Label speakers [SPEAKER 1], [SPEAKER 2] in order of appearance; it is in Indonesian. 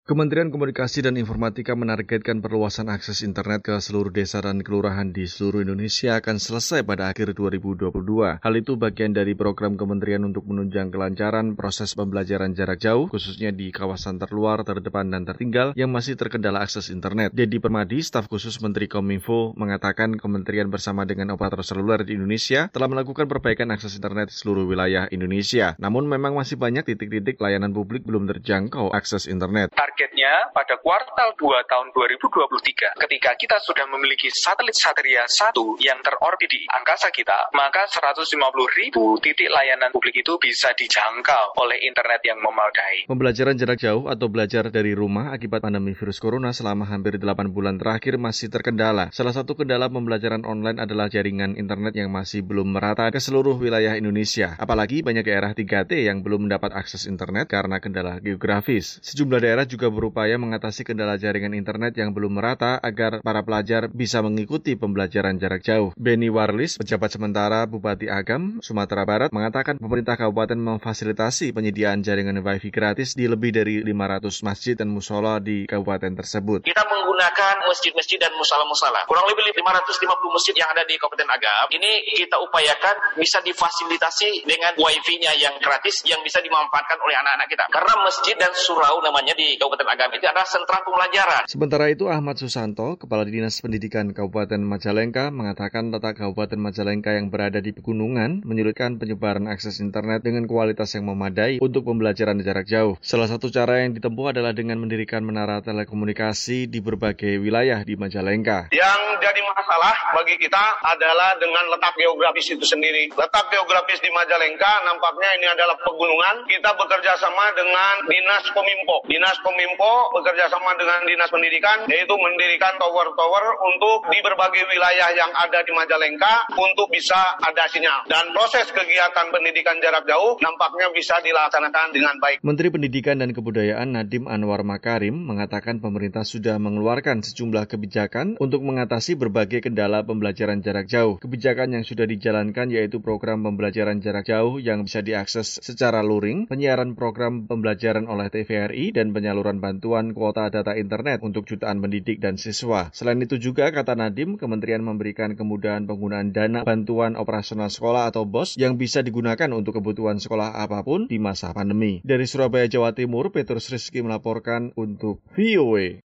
[SPEAKER 1] Kementerian Komunikasi dan Informatika menargetkan perluasan akses internet ke seluruh desa dan kelurahan di seluruh Indonesia akan selesai pada akhir 2022. Hal itu bagian dari program kementerian untuk menunjang kelancaran proses pembelajaran jarak jauh, khususnya di kawasan terluar, terdepan, dan tertinggal yang masih terkendala akses internet. Dedi Permadi, staf khusus Menteri Kominfo, mengatakan kementerian bersama dengan operator seluler di Indonesia telah melakukan perbaikan akses internet di seluruh wilayah Indonesia. Namun memang masih banyak titik-titik layanan publik belum terjangkau akses internet.
[SPEAKER 2] Targetnya pada kuartal 2 tahun 2023, ketika kita sudah memiliki satelit Satria 1 yang terorbit di angkasa kita, maka 150.000 titik layanan publik itu bisa dijangkau oleh internet yang memadai.
[SPEAKER 1] Pembelajaran jarak jauh atau belajar dari rumah akibat pandemi virus corona selama hampir 8 bulan terakhir masih terkendala. Salah satu kendala pembelajaran online adalah jaringan internet yang masih belum merata ke seluruh wilayah Indonesia. Apalagi banyak daerah 3T yang belum mendapat akses internet karena kendala geografis. Sejumlah daerah juga berupaya mengatasi kendala jaringan internet yang belum merata agar para pelajar bisa mengikuti pembelajaran jarak jauh. Beni Warlis, pejabat sementara Bupati Agam, Sumatera Barat, mengatakan pemerintah kabupaten memfasilitasi penyediaan jaringan Wi-Fi gratis di lebih dari 500 masjid dan musola di kabupaten tersebut.
[SPEAKER 3] Kita menggunakan masjid-masjid dan musala-musala. Kurang lebih 550 masjid yang ada di Kabupaten Agam. Ini kita upayakan bisa difasilitasi dengan Wi-Fi-nya yang gratis yang bisa dimanfaatkan oleh anak-anak kita. Karena masjid dan surau namanya di Kabupaten Agam itu adalah sentra pembelajaran.
[SPEAKER 1] Sementara itu Ahmad Susanto, Kepala Dinas Pendidikan Kabupaten Majalengka, mengatakan letak Kabupaten Majalengka yang berada di pegunungan menyulitkan penyebaran akses internet dengan kualitas yang memadai untuk pembelajaran jarak jauh. Salah satu cara yang ditempuh adalah dengan mendirikan menara telekomunikasi di berbagai wilayah di Majalengka.
[SPEAKER 4] Yang jadi masalah bagi kita adalah dengan letak geografis itu sendiri. Letak geografis di Majalengka nampaknya ini adalah pegunungan. Kita bekerja sama dengan Dinas Kominfo. Dinas Kominfo bekerja sama dengan Dinas Pendidikan, yaitu mendirikan tower-tower untuk di berbagai wilayah yang ada di Majalengka untuk bisa ada sinyal. Dan proses kegiatan pendidikan jarak jauh nampaknya bisa dilaksanakan dengan baik.
[SPEAKER 1] Menteri Pendidikan dan Kebudayaan Nadiem Anwar Makarim mengatakan pemerintah sudah mengeluarkan sejumlah kebijakan untuk mengatasi berbagai kendala pembelajaran jarak jauh. Kebijakan yang sudah dijalankan yaitu program pembelajaran jarak jauh yang bisa diakses secara luring, penyiaran program pembelajaran oleh TVRI, dan penyaluran bantuan kuota data internet untuk jutaan pendidik dan siswa. Selain itu juga, kata Nadiem, kementerian memberikan kemudahan penggunaan dana bantuan operasional sekolah atau BOS yang bisa digunakan untuk kebutuhan sekolah apapun di masa pandemi. Dari Surabaya, Jawa Timur, Petrus Rizky melaporkan untuk VOA.